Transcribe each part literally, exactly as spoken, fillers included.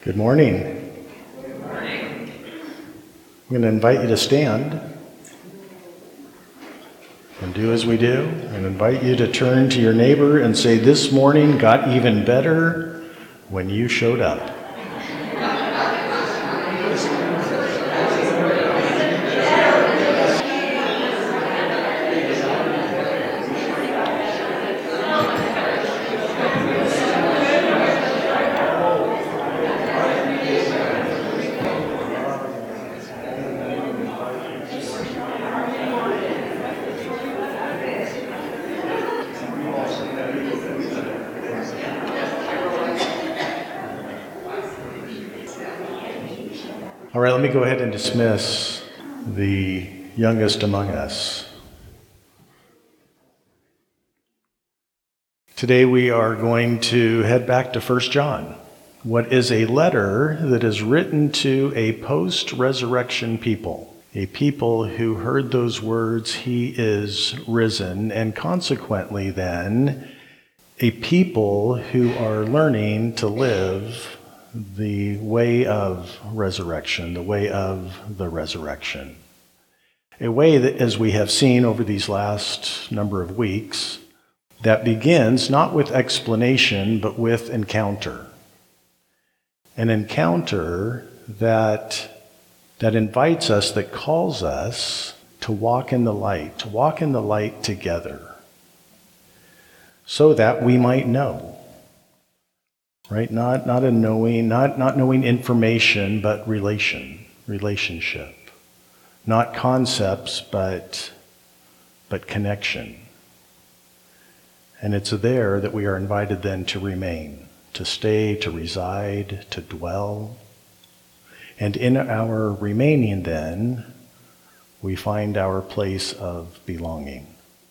Good morning. Good morning. I'm going to invite you to stand and do as we do, and invite you to turn to your neighbor and say, "This morning got even better when you showed up." All right, let me go ahead and dismiss the youngest among us. Today we are going to head back to First John, what is a letter that is written to a post-resurrection people, a people who heard those words, "He is risen," and consequently then, a people who are learning to live the way of resurrection, the way of the resurrection. A way that, as we have seen over these last number of weeks, that begins not with explanation, but with encounter. An encounter that, that invites us, that calls us to walk in the light, to walk in the light together, so that we might know. Right? Not, not a knowing, not, not knowing information, but relation, relationship. Not concepts, but, but connection. And it's there that we are invited then to remain, to stay, to reside, to dwell. And in our remaining then, we find our place of belonging.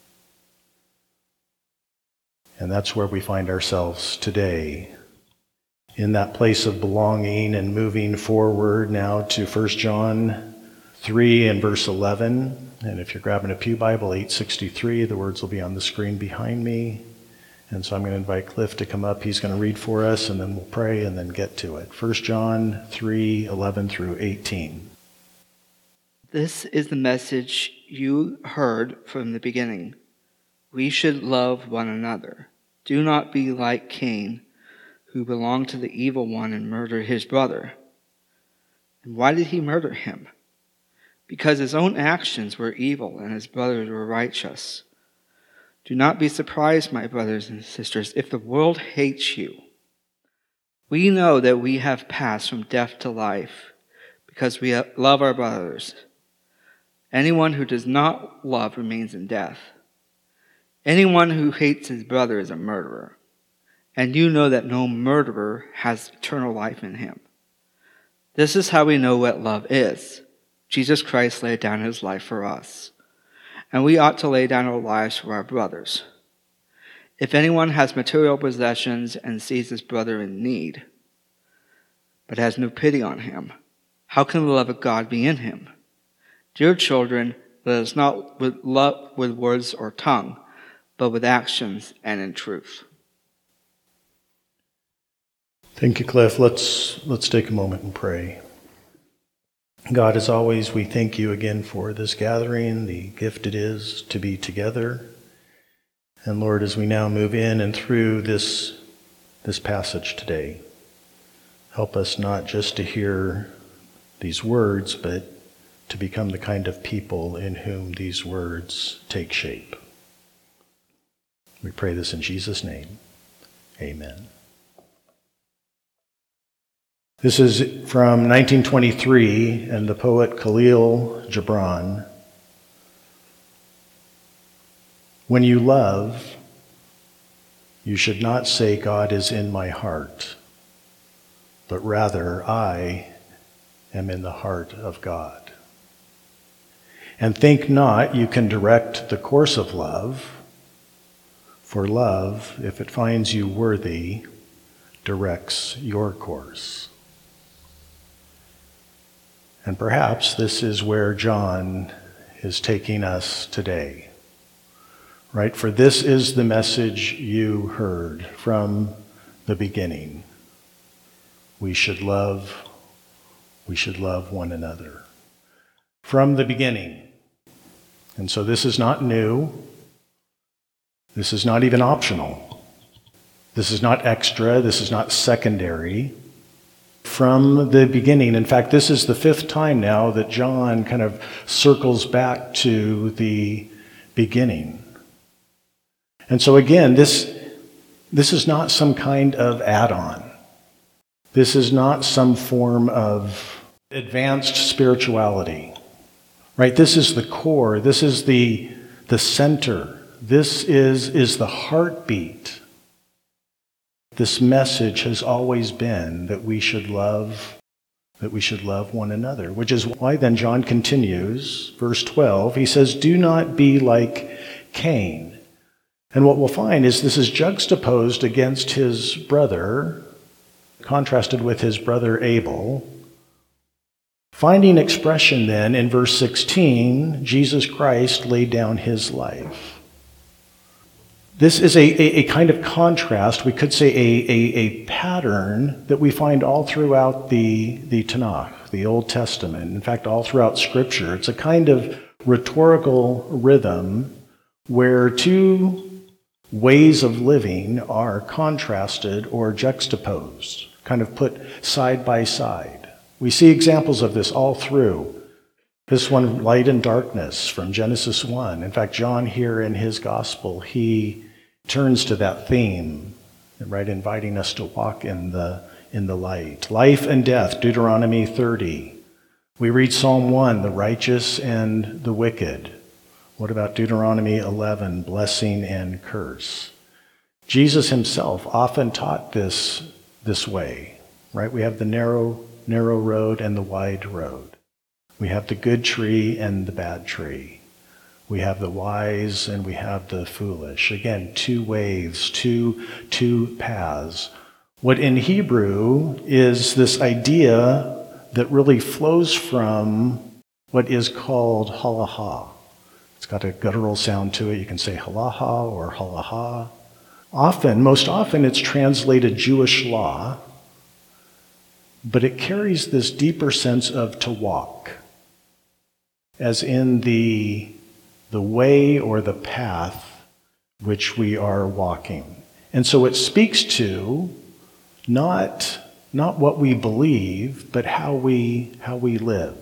And that's where we find ourselves today, in that place of belonging, and moving forward now to First John three and verse eleven. And if you're grabbing a Pew Bible, eight sixty-three, the words will be on the screen behind me. And so I'm going to invite Cliff to come up. He's going to read for us, and then we'll pray and then get to it. First John three eleven through eighteen. This is the message you heard from the beginning. We should love one another. Do not be like Cain, who belonged to the evil one and murdered his brother. And why did he murder him? Because his own actions were evil and his brothers were righteous. Do not be surprised, my brothers and sisters, if the world hates you. We know that we have passed from death to life because we love our brothers. Anyone who does not love remains in death. Anyone who hates his brother is a murderer. And you know that no murderer has eternal life in him. This is how we know what love is. Jesus Christ laid down his life for us, and we ought to lay down our lives for our brothers. If anyone has material possessions and sees his brother in need, but has no pity on him, how can the love of God be in him? Dear children, let us not love with words or tongue, but with actions and in truth. Thank you, Cliff. Let's let's take a moment and pray. God, as always, we thank you again for this gathering, the gift it is to be together. And Lord, as we now move in and through this, this passage today, help us not just to hear these words, but to become the kind of people in whom these words take shape. We pray this in Jesus' name. Amen. This is from nineteen twenty-three, and the poet Khalil Gibran. When you love, you should not say, "God is in my heart," but rather, "I am in the heart of God." And think not you can direct the course of love, for love, if it finds you worthy, directs your course. And perhaps this is where John is taking us today, right? For this is the message you heard from the beginning. we should love, we should love one another. From the beginning. And so this is not new. This is not even optional. This is not extra. This is not secondary. From the beginning, in fact, this is the fifth time now that John kind of circles back to the beginning. And so again, this, this is not some kind of add-on. This is not some form of advanced spirituality, right? This is the core. This is the, the center. This is, is the heartbeat. This message has always been that we should love, that we should love one another, which is why then John continues, verse twelve, he says, do not be like Cain. And what we'll find is this is juxtaposed against his brother, contrasted with his brother Abel. Finding expression then in verse sixteen, Jesus Christ laid down his life. This is a, a, a kind of contrast, we could say a, a, a pattern that we find all throughout the, the Tanakh, the Old Testament, in fact, all throughout Scripture. It's a kind of rhetorical rhythm where two ways of living are contrasted or juxtaposed, kind of put side by side. We see examples of this all through. This one, light and darkness, from Genesis one. In fact, John here in his gospel, he turns to that theme, right, inviting us to walk in the, in the light. Life and death, Deuteronomy thirty. We read Psalm one, the righteous and the wicked. What about Deuteronomy eleven, blessing and curse? Jesus himself often taught this this way, right? We have the narrow, narrow road and the wide road. We have the good tree and the bad tree. We have the wise and we have the foolish. Again, two ways, two, two paths. What in Hebrew is this idea that really flows from what is called halacha. It's got a guttural sound to it. You can say halacha or halaha. Often, most often, it's translated Jewish law, but it carries this deeper sense of to walk, as in the, the way or the path which we are walking. And so it speaks to not, not what we believe, but how we, how we live.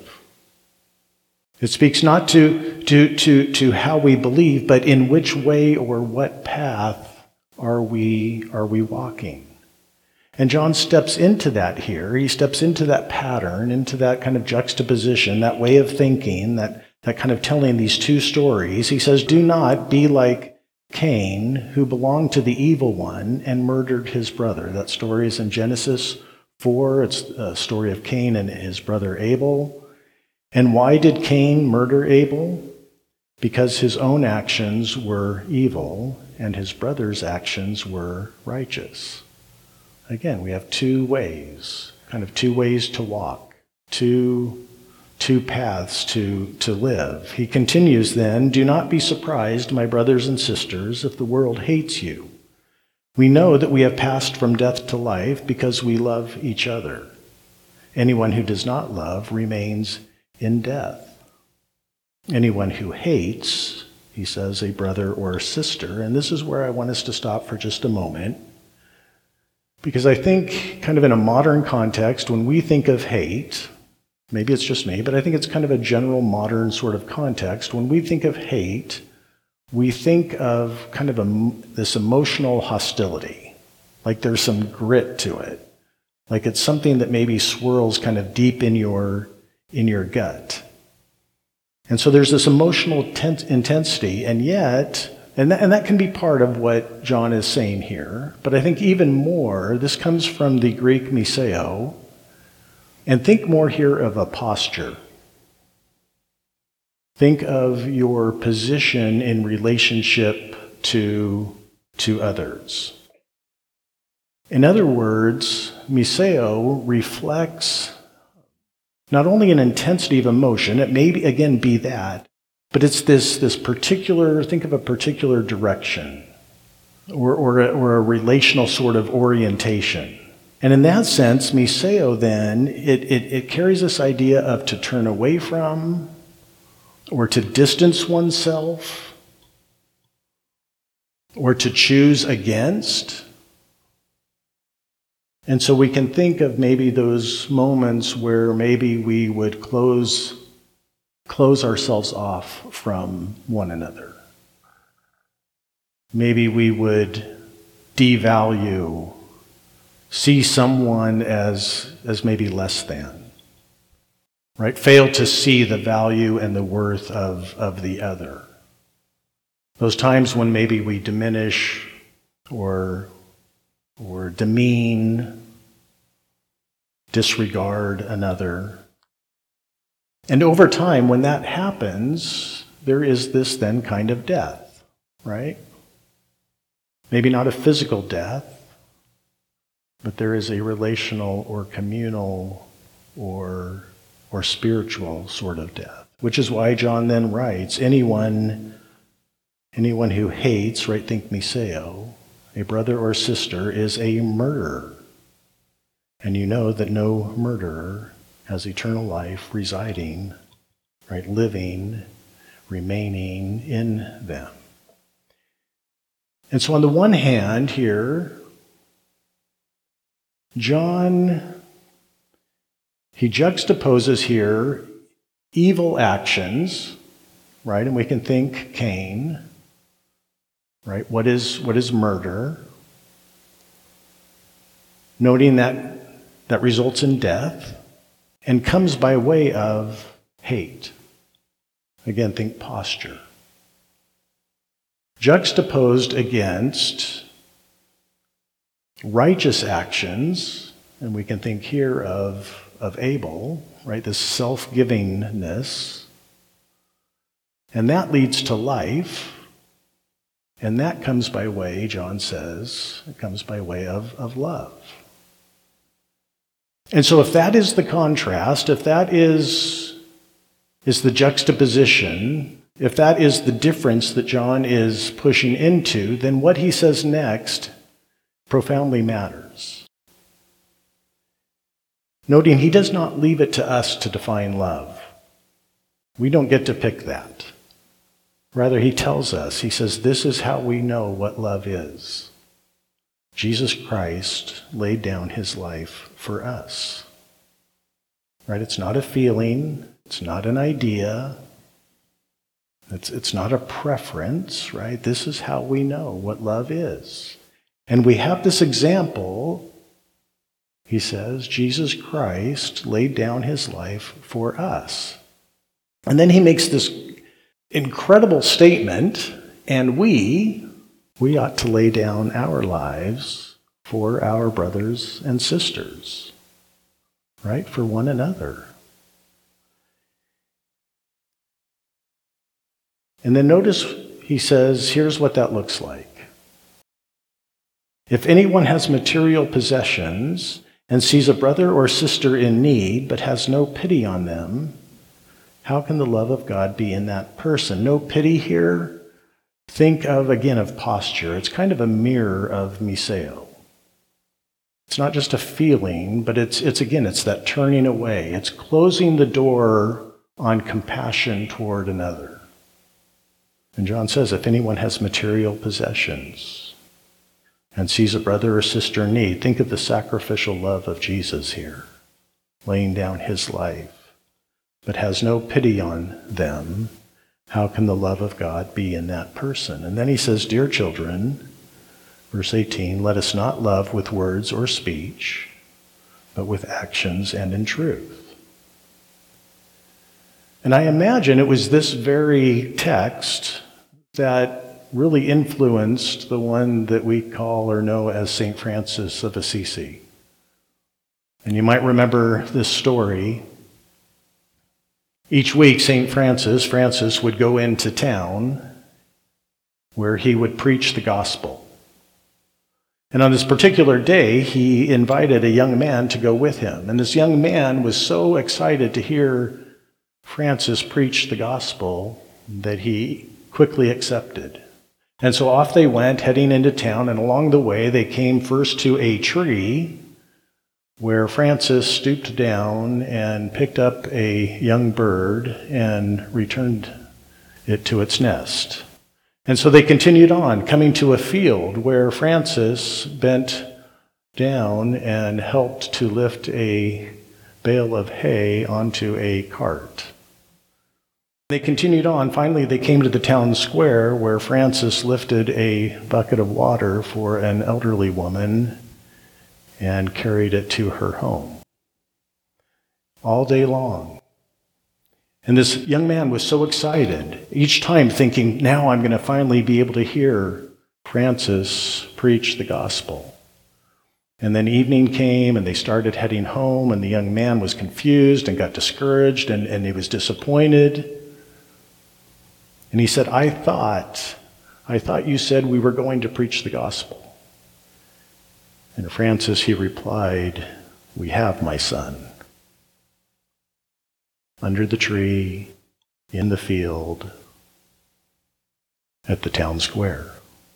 It speaks not to, to, to, to how we believe, but in which way or what path are we, are we walking. And John steps into that here. He steps into that pattern, into that kind of juxtaposition, that way of thinking, that, that kind of telling these two stories. He says, do not be like Cain, who belonged to the evil one and murdered his brother. That story is in Genesis four. It's a story of Cain and his brother Abel. And why did Cain murder Abel? Because his own actions were evil and his brother's actions were righteous. Again, we have two ways, kind of two ways to walk, two, two paths to, to live. He continues then, do not be surprised, my brothers and sisters, if the world hates you. We know that we have passed from death to life because we love each other. Anyone who does not love remains in death. Anyone who hates, he says, a brother or a sister, and this is where I want us to stop for just a moment, because I think kind of in a modern context, when we think of hate, maybe it's just me, but I think it's kind of a general modern sort of context. When we think of hate, we think of kind of a, this emotional hostility, like there's some grit to it, like it's something that maybe swirls kind of deep in your, in your gut. And so there's this emotional tense, intensity, and yet, and that, and that can be part of what John is saying here, but I think even more, this comes from the Greek miseo, and think more here of a posture. Think of your position in relationship to, to others. In other words, miseo reflects not only an intensity of emotion, it may, be, again, be that, but it's this, this particular, think of a particular direction or, or, a, or a relational sort of orientation. And in that sense, miseo then, it, it, it carries this idea of to turn away from or to distance oneself or to choose against. And so we can think of maybe those moments where maybe we would close, close ourselves off from one another. Maybe we would devalue, see someone as, as maybe less than, right? Fail to see the value and the worth of, of the other. Those times when maybe we diminish or, or demean, disregard another. And over time, when that happens, there is this then kind of death, right? Maybe not a physical death, but there is a relational or communal or, or spiritual sort of death, which is why John then writes, anyone, anyone who hates, right, think miseo, a brother or sister is a murderer. And you know that no murderer has eternal life residing, right, living, remaining in them. And so on the one hand here, John, he juxtaposes here evil actions, right? And we can think Cain, right? What is, what is murder? Noting that that results in death and comes by way of hate. Again, think posture. Juxtaposed against righteous actions, and we can think here of, of Abel, right, this self-givingness, and that leads to life, and that comes by way, John says, it comes by way of, of love. And so if that is the contrast, if that is, is the juxtaposition, if that is the difference that John is pushing into, then what he says next profoundly matters. Noting he does not leave it to us to define love. We don't get to pick that. Rather, he tells us, he says, this is how we know what love is. Jesus Christ laid down his life for us. Right? It's not a feeling. It's not an idea. It's, it's not a preference, right? This is how we know what love is. And we have this example, he says, Jesus Christ laid down his life for us. And then he makes this incredible statement, and we, we ought to lay down our lives for our brothers and sisters, right? For one another. And then notice he says, here's what that looks like. If anyone has material possessions and sees a brother or sister in need but has no pity on them, how can the love of God be in that person? No pity here. Think of, again, of posture. It's kind of a mirror of miseo. It's not just a feeling, but it's, it's again, it's that turning away. It's closing the door on compassion toward another. And John says, if anyone has material possessions and sees a brother or sister in need, think of the sacrificial love of Jesus here, laying down his life, but has no pity on them. How can the love of God be in that person? And then he says, dear children, verse eighteen, let us not love with words or speech, but with actions and in truth. And I imagine it was this very text that really influenced the one that we call or know as Saint Francis of Assisi. And you might remember this story. Each week, Saint Francis, Francis would go into town where he would preach the gospel. And on this particular day, he invited a young man to go with him. And this young man was so excited to hear Francis preach the gospel that he quickly accepted. And so off they went, heading into town, and along the way they came first to a tree where Francis stooped down and picked up a young bird and returned it to its nest. And so they continued on, coming to a field where Francis bent down and helped to lift a bale of hay onto a cart. They continued on. Finally, they came to the town square where Francis lifted a bucket of water for an elderly woman and carried it to her home. All day long. And this young man was so excited, each time thinking, now I'm going to finally be able to hear Francis preach the gospel. And then evening came, and they started heading home, and the young man was confused and got discouraged, and, and he was disappointed. And he said, I thought, I thought you said we were going to preach the gospel. And Francis, he replied, we have, my son. Under the tree, in the field, at the town square.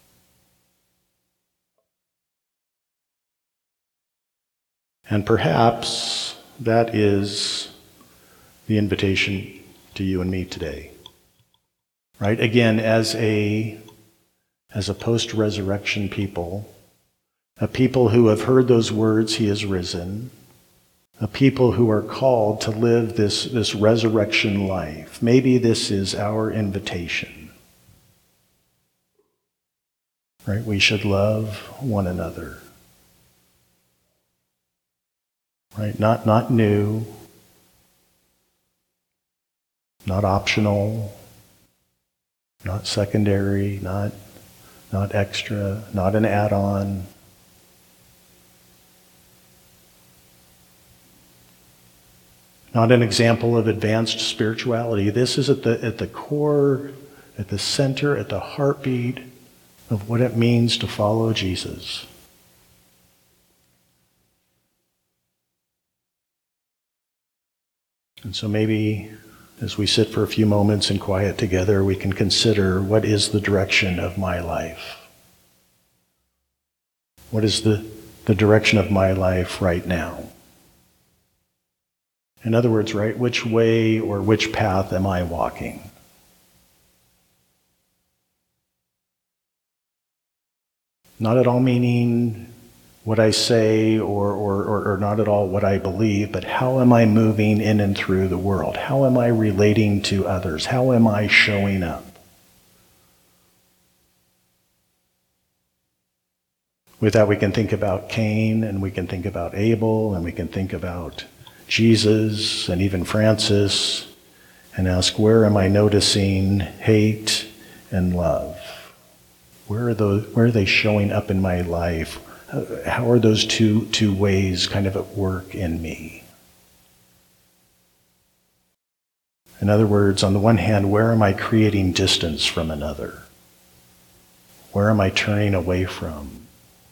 And perhaps that is the invitation to you and me today. Right? Again, as a, as a post-resurrection people, a people who have heard those words, he is risen, a people who are called to live this, this resurrection life. Maybe this is our invitation. Right? We should love one another. Right? Not, not new, not optional, not secondary, not, not extra, not an add-on. Not an example of advanced spirituality. This is at the, at the core, at the center, at the heartbeat of what it means to follow Jesus. And so maybe as we sit for a few moments in quiet together, we can consider, what is the direction of my life? What is the, the direction of my life right now? In other words, right, which way or which path am I walking? Not at all meaning what I say or, or, or, or not at all what I believe, but how am I moving in and through the world? How am I relating to others? How am I showing up? With that, we can think about Cain, and we can think about Abel, and we can think about Jesus, and even Francis, and ask, where am I noticing hate and love? Where are those, where are they showing up in my life? How are those two, two ways kind of at work in me? In other words, on the one hand, where am I creating distance from another? Where am I turning away from?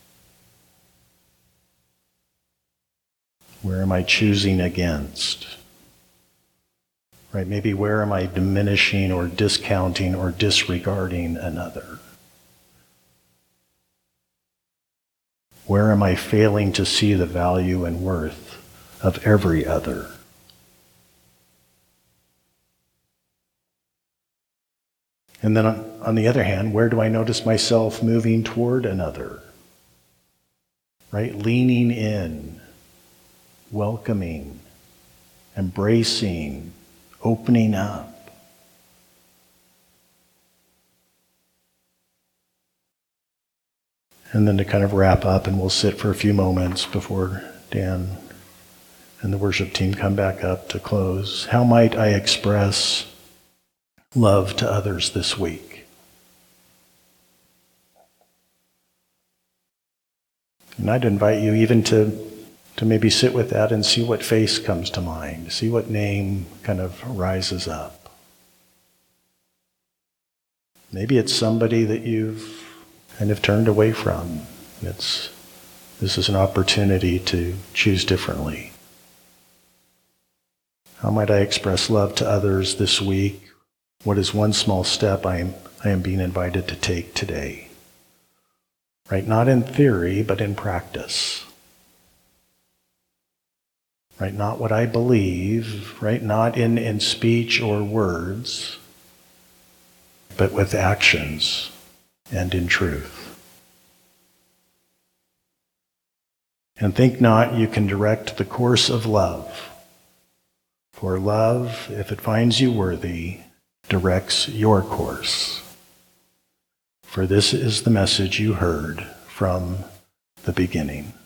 Where am I choosing against? Right? Maybe where am I diminishing or discounting or disregarding another? Where am I failing to see the value and worth of every other? And then on, on the other hand, where do I notice myself moving toward another? Right? Leaning in, welcoming, embracing, opening up. And then to kind of wrap up, and we'll sit for a few moments before Dan and the worship team come back up to close. How might I express love to others this week? And I'd invite you even to, to maybe sit with that and see what face comes to mind, see what name kind of rises up. Maybe it's somebody that you've kind of turned away from. It's, this is an opportunity to choose differently. How might I express love to others this week? What is one small step I am, I am being invited to take today? Right? Not in theory, but in practice. right? Not what I believe, right? Not in, in speech or words, but with actions and in truth. And think not you can direct the course of love, for love, if it finds you worthy, directs your course. For this is the message you heard from the beginning.